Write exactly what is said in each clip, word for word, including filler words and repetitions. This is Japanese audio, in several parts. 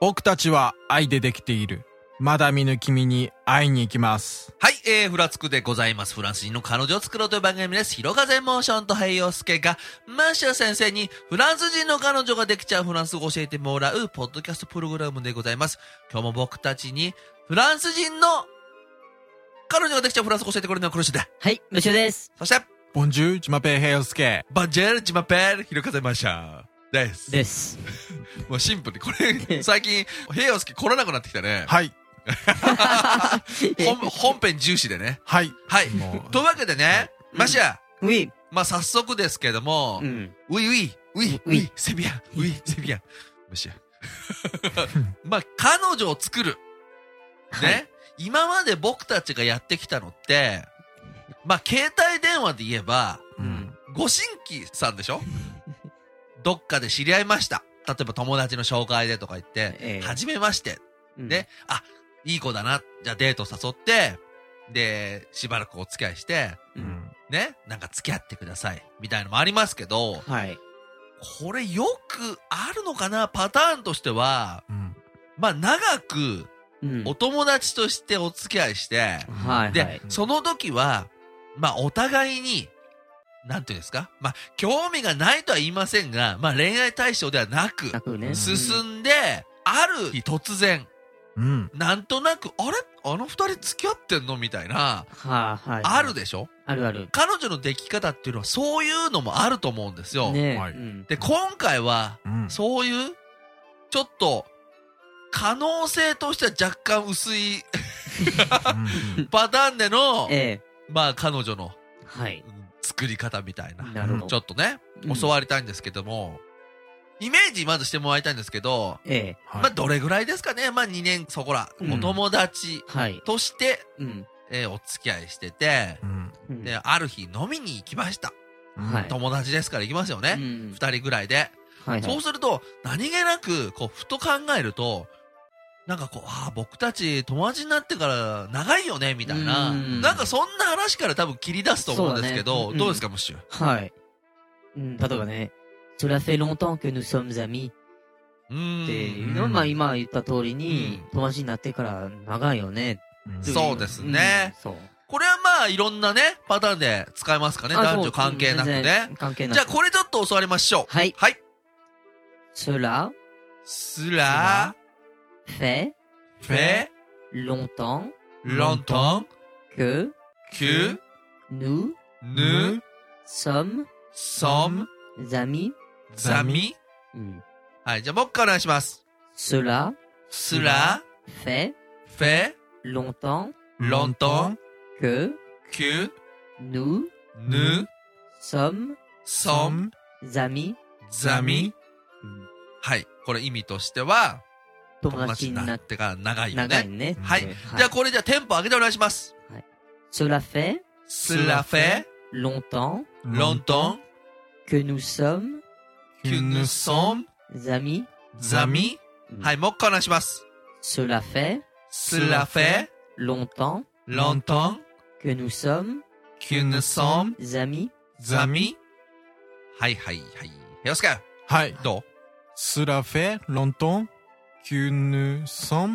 僕たちは愛でできている。まだ見ぬ君に会いに行きます。 はい、えー、フラつくでございます。フランス人の彼女を作ろうという番組です。ひろかぜモーションと平洋介が、マーシャ先生にフランス人の彼女ができちゃうフランス語を教えてもらうポッドキャストプログラムでございます。今日も僕たちにフランス人の彼女ができちゃうフランス語を教えてくれるのはこの人だ。 はい、ムシュです。 そして、 ボンジュール、ジマペー、平洋介。 ボンジュール、ジマペール、ひろかぜマーシャです。 です。 もうシンプルに、これ、最近、平洋介来らなくなってきたね。 はい。 本, 本編重視でね。 はい。 はい。というわけでね、うん、マシャ。 ウィ。 まあ、早速ですけども、うん、ウィウィ、ウィ、ウィ、セビアン、ウィ、セビアン。マシャ。まあ、彼女を作る。ね、はい。今まで僕たちがやってきたのって、まあ、携帯電話で言えば、うん、ご新規さんでしょどっかで知り合いました。例えば友達の紹介でとか言って、えー、初めまして。うん、で、あ、いい子だな。じゃあデート誘って、で、しばらくお付き合いして、うん、ね、なんか付き合ってください。みたいなのもありますけど、 はい。 これよくあるのかなパターンとしては、うん、まあ長く、お友達としてお付き合いして、 うん、 で、 はいはい、 その時は、まあお互いに、なんていうんですか、まあ、興味がないとは言いませんが、まあ恋愛対象ではなく、 ね、 進んで、ある日突然、うん、なんとなく、あれあの二人付き合ってんのみたいな、 はあはい、 あるでしょあるある。 彼女の出来方っていうのはそういうのもあると思うんですよ。 ねはい、で、今回は、うん、そういう、ちょっと、可能性としては若干薄いパターンでの、ええ、まあ彼女の、 はい。 作り方みたいな。 なるほど。 ちょっとね、うん、教わりたいんですけども、イメージまずしてもらいたいんですけど、 ええ、 まあどれぐらいですかね。まあにねんそこら、うん、お友達として、はい、えー、お付き合いしてて、うん、で、ある日飲みに行きました。はい、友達ですから行きますよね。二、うん、人ぐらいで、はいはい。そうすると、何気なく、こう、ふと考えると、なんかこう、ああ、僕たち友達になってから長いよね、みたいな。んなんかそんな話から多分切り出すと思うんですけど、ね、どうですか、ムッシュ。 はい。うん、例えばね、Cela fait longtemps que nous sommes amis. っていうのは、まあ今言った通りに、友達になってから長いよね。 そうですね。 そう。 これはまあいろんなね、パターンで使えますかね、男女関係なくね。 関係なく。 じゃあこれちょっと教わりましょう。 はい。 はい。 Cela. Cela. Fait, fait longtemps, longtemps que, que nous, nous sommes, sommes amis, amis. うん、はい、じゃあ僕からお願いします。 Cela, cela fait, fait longtemps, longtemps que, que nous, nous sommes, sommes amis, amis. はい、これ意味としては。 友達になってから長いよね。 長いね。 はい。はい、じゃあこれじゃあテンポ上げてお願いします。 はい。Cela fait. Cela fait. Longtemps. Longtemps. Que nous sommes. Que nous sommes. Amis. Amis. はい、もう一回お願いします。 Cela fait. Cela fait. Longtemps. Longtemps. Que nous sommes. Que nous sommes. Amis. Amis. はいはいはい。よすか。 はい。 どう Cela fait longtemps. Que nous sommes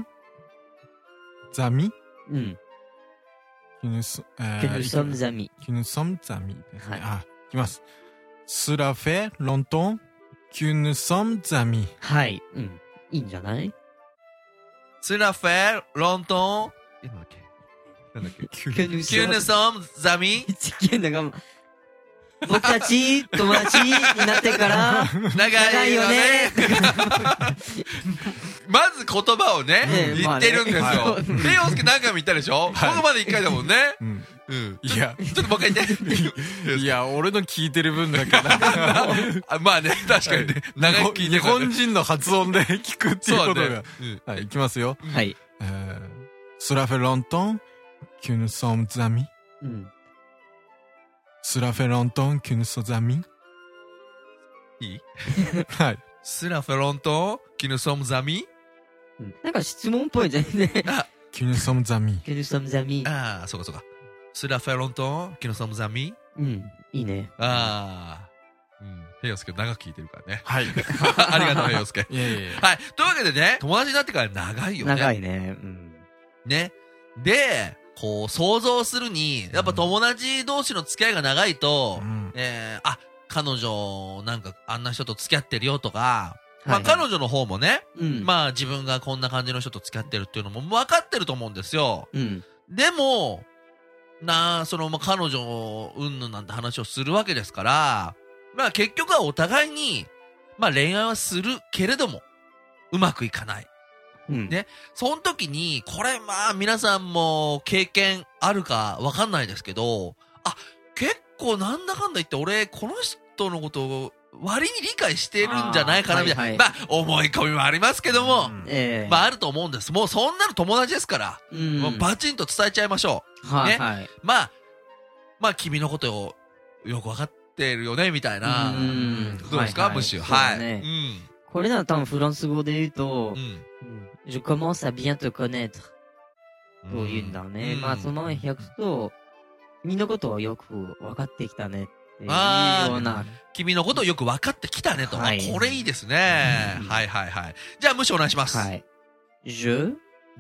amis. うん。 Que nous, えー、 que nous sommes amis. Que nous sommes amis ですね。 はい。 あ、いきます。Cela fait longtemps que nous sommes amis. はい。うん。いいんじゃない Cela fait longtemps. え、なんだっけなんだっけ Que nous sommes amis. 違うんだが、僕たち、友達になってから、長いよね。 まず言葉をね、言ってるんですよ。レイオスケ何回も言ったでしょ僕まで一回だもんね。うん。いや、ちょっともう一回言って。 いや、俺の聞いてる分だけだ。 まあね、確かにね。長く聞いてる。 日本人の発音で聞くっていうことが。はい、いきますよ。 はい。 Cela fait longtemps que nous sommes amis. うん。 Cela fait longtemps que nous sommes amis. いいはい。 Cela fait longtemps que nous sommes amis. なんか質問っぽいじゃんね。 que nous sommes amis. que nous sommes amis. ああ、そうかそうか。Cela fait longtemps que nous sommes amis. うん、いいね。 ああ。 うん。平洋介長く聞いてるからね。 はい。 ありがとう、平洋介。 いやいやいや。 はい。というわけでね、友達になってから長いよね。 長いね。うん。 ね。で、こう、想像するに、やっぱ友達同士の付き合いが長いと、うん、えー、あ、彼女、なんか、あんな人と付き合ってるよとか、まあ、彼女の方もね、うん、まあ、自分がこんな感じの人と付き合ってるっていうのも分かってると思うんですよ。うん、でも、なあ、その、まあ、彼女、うんぬんなんて話をするわけですから、まあ、結局はお互いに、まあ、恋愛はするけれども、うまくいかない。うん、ね。その時に、これ、まあ、皆さんも経験あるかわかんないですけど、あ、結構なんだかんだ言って、俺、この人のことを割に理解してるんじゃないかな、みたいな。はいはい、まあ、思い込みもありますけども、うんえー、まあ、あると思うんです。もう、そんなの友達ですから、うん、もうバチンと伝えちゃいましょう。はい、ね。はい、まあ、まあ、君のことをよくわかってるよね、みたいな。うん、どうですか、はいはい、ムッシュ。はい。うん。 これなら多分フランス語で言うと、うん、je commence à bien te connaître と言うんだね。うん、まあそのまま訳すと、君のことをよく分かってきたねっていうような。 君のことをよく分かってきたねと。はい、これいいですね、うん。はいはいはい。じゃあムッシュお願いします。はい。 je,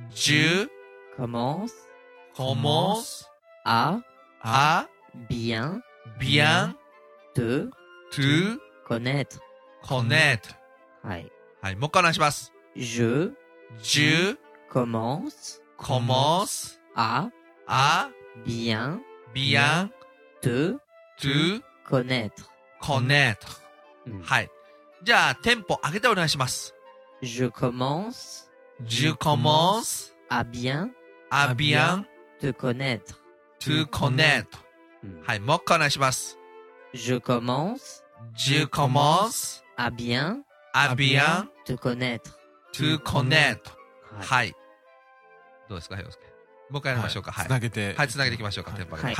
je, commence, commence, à, à, bien, bien, te, te, connaître, connaître。 はい。 はい、もう一回お願いします。 je, je, commence, commence, à, à, bien, bien, te, te, connaître, connaître、うん。はい。じゃあ、テンポ上げてお願いします。 je commence, je commence, à bien, à bien, te connaître, te connaître、うん。はい、もう一回お願いします。 je commence, je commence, à bien, à bien, te connaître, te connaître、はい。はい。どうですか、平洋介。もう一回やりましょうか。はい。つなげて。 はい、つなげていきましょうか、テンポ上げて。 はい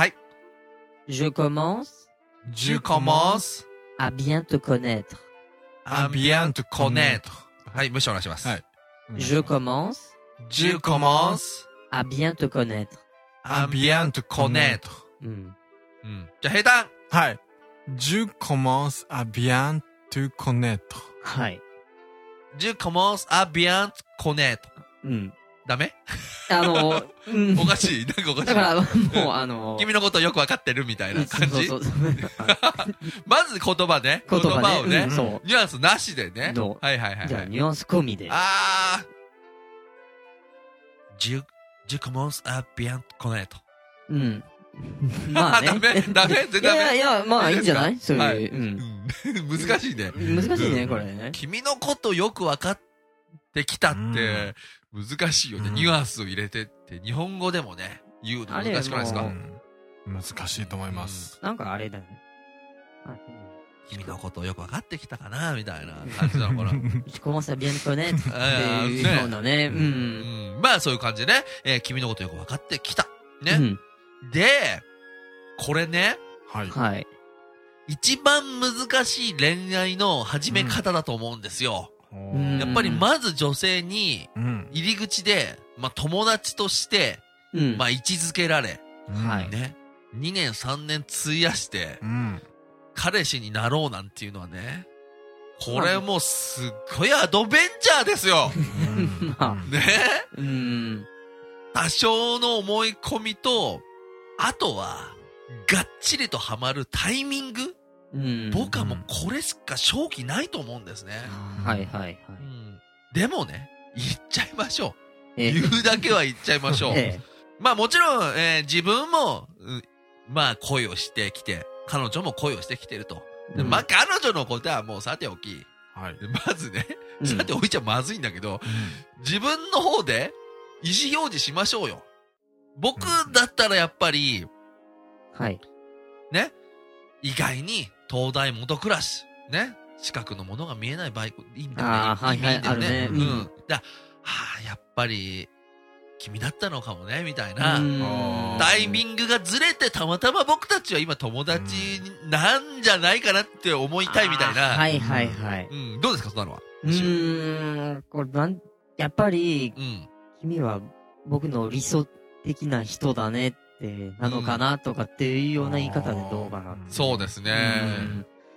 。je commence, je commence, à bien te connaître, à bien te connaître。はい、ムッシュお願いします。はい。 je commence, je commence, à bien te connaître, à bien te connaître。うん。うん。じゃあ、平坦。 はい。je commence à bien te connaître。 はい。 je commence à bien te connaître。うん。ダメあの、うん、 おかしい。なんかおかしい。 だから、もう、あの君のことをよくわかってるみたいな感じ。そうそうそうまず言葉ね。言葉, 言葉をね、うん、そう。ニュアンスなしでね。はいはいはい、はい。 じゃあ、ニュアンス込みで。 あー。je, je commence à bien te connaître。 うん。まあね。 ダメダメ全然ダメ。 いやいや、まあいいんじゃないそういう、はい、 うん。難しいね。 難しいね、これね。 君のことよくわかってきたって、難しいよね、うん。ニュアンスを入れてって、日本語でもね、言うの難しくないですか、うん、 難しいと思います。 うん、なんかあれだね。 君のことをよくわかってきたかなみたいな感じなのかな。 je commence à bien te connaître っていうようなね。うん。 うん、まあそういう感じでね、えー、君のことよくわかってきた。ね。うん、で、これね。 はい。はい。 一番難しい恋愛の始め方だと思うんですよ。うん、やっぱりまず女性に入り口で、まあ友達として、うん、まあ位置づけられ、はい、ね。にねんさんねん費やして、うん、彼氏になろうなんていうのはね、これもうすっごいアドベンチャーですよ。まあ、ね、うん。多少の思い込みと、あとは、がっちりとハマるタイミング、うん、僕はもうこれしか勝機ないと思うんですね。 はいはいはい。 うん、でもね、言っちゃいましょう。言うだけは言っちゃいましょう。ええ、まあもちろん、えー、自分も、うん、まあ恋をしてきて、彼女も恋をしてきてると。うん、まあ彼女のことはもうさておき。はい、まずね、うん、さておいちゃまずいんだけど、うん、自分の方で意思表示しましょうよ。僕だったらやっぱり、 はい。 ね。意外に東大元暮らし。ね。近くのものが見えないバイク、いいんだよね。 ああ、はいはい、あるね。 うん。だはあ、やっぱり、君だったのかもね、みたいな。タイミングがずれて、たまたま僕たちは今友達なんじゃないかなって思いたいみたいな。 はいはいはい。 うん。どうですか、そんなのは。 うーん。これ、なん、やっぱり、うん、君は僕の理想的な人だねって、なのかなとかっていうような言い方でどうかな。 そうですね。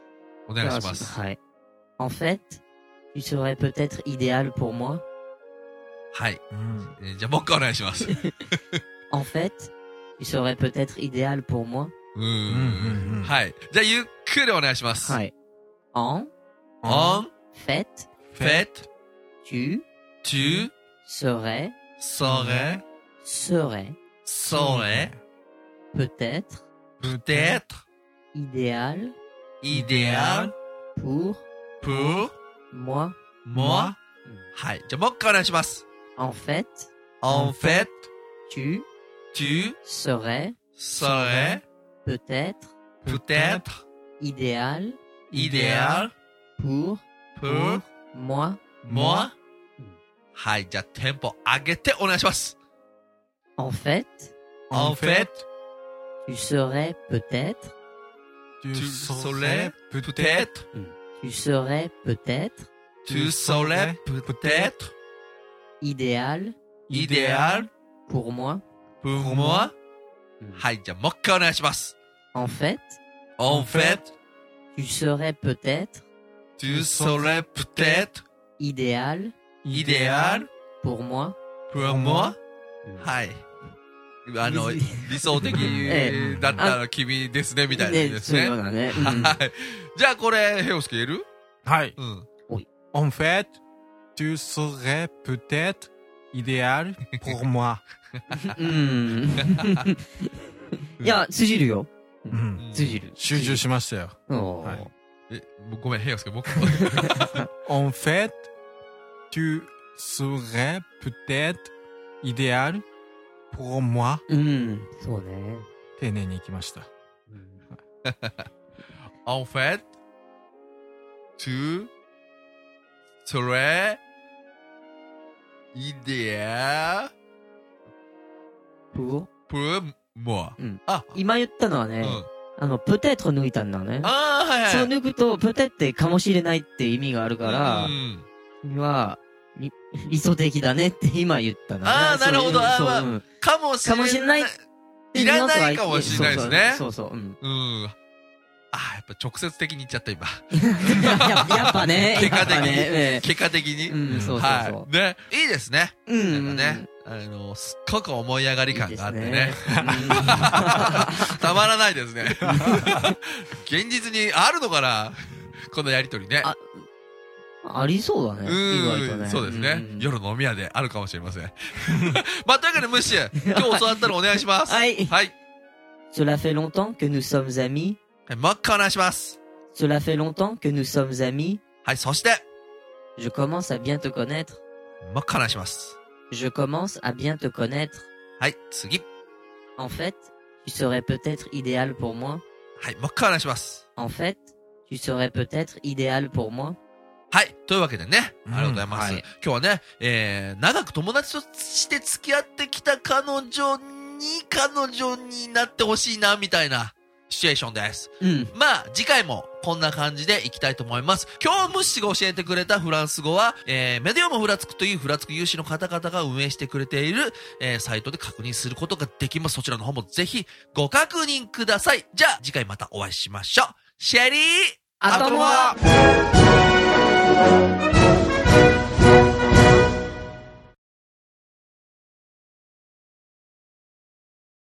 お願いします。 はい。En fait, tu serais peut-être idéal pour moi. はい。うん、えー、じゃあもう一回お願いします。 En fait, tu serais peut-être idéal pour moi. うーん。はい。じゃあゆっくりお願いします。 はい。En, en, fait, fait, tu, tu, serais, serais, serais, serais, peut-être, peut-être, idéal, idéal, pour, pour, moi, moi. はい。じゃあもう一回お願いします。 En fait, en fait, tu, tu, serais, serais, peut-être, peut-être, idéal, idéal, pour, pour, moi, moi. はい。じゃあテンポ上げてお願いします。 En fait, en fait, tu serais peut-être, tu serais peut-être, tu serais peut-être, tu serais peut-être, idéal, idéal, pour moi, pour moi. はい。じゃあもう一回お願いします。 En fait, en fait, tu serais peut-être, tu serais peut-être, idéal, idéal, pour moi, pour moi. はい。あの、理想的だったら君ですね、みたいなですね。 そうだね。 はい。じゃあこれ、ヘオスケ言える？ はい。 うん。 En fait, tu serais peut-être idéal pour moi. うん。いや、通じるよ。 うん。 通じる。 集中しましたよ。 はい。 え、ごめん、ヘオスケ、僕。 En fait, tu serais peut-être idéal pour moi. うん。そうね。 丁寧に行きました。 En fait, tu serais idéal pour, pour moi. うん。あ、今言ったのはね、あの、プテット抜いたんだね。 ああ、はいはい。 そう抜くと、プテってかもしれないって意味があるから、君は、理想的だねって今言ったのね。 ああ、なるほど。ああ、かもしれない。 かもしれない。 いらないかもしれないですね。 そうそう。うん。 うん。ああ、やっぱ直接的に言っちゃった今。 やっぱね。 結果的に。結果的に。 うん、そうそうそう。 ね。いいですね。 うん。 なんかね。あの、すっごく思い上がり感があってね。たまらないですね。現実にあるのかなこのやりとりね。 あ、ありそうだね。意外とね。 そうですね。夜の飲み屋であるかもしれません。まあ、というわけで、ムッシュ、今日教わったのお願いします。 はい。 はい。 Cela fait longtemps que nous sommes amis. はい、もう一回お願いします。 Cela fait longtemps que nous sommes amis. はい、そして。 Je commence à bien te connaître. もう一回お願いします。 Je commence à bien te connaître. はい、次。 En fait, tu serais peut-être idéal pour moi. はい、もう一回お願いします。 En fait, tu serais peut-être idéal pour moi. はい。というわけでね。ありがとうございます。うん、はい、今日はね、えー、長く友達として付き合ってきた彼女に、彼女になってほしいな、みたいなシチュエーションです。 うん。 まあ、次回もこんな感じでいきたいと思います。今日ムッシュが教えてくれたフランス語は、えー、メディオムフラつくというフラつく有志の方々が運営してくれている、えー、サイトで確認することができます。そちらの方もぜひご確認ください。じゃあ、次回またお会いしましょう。シェリー、 あとも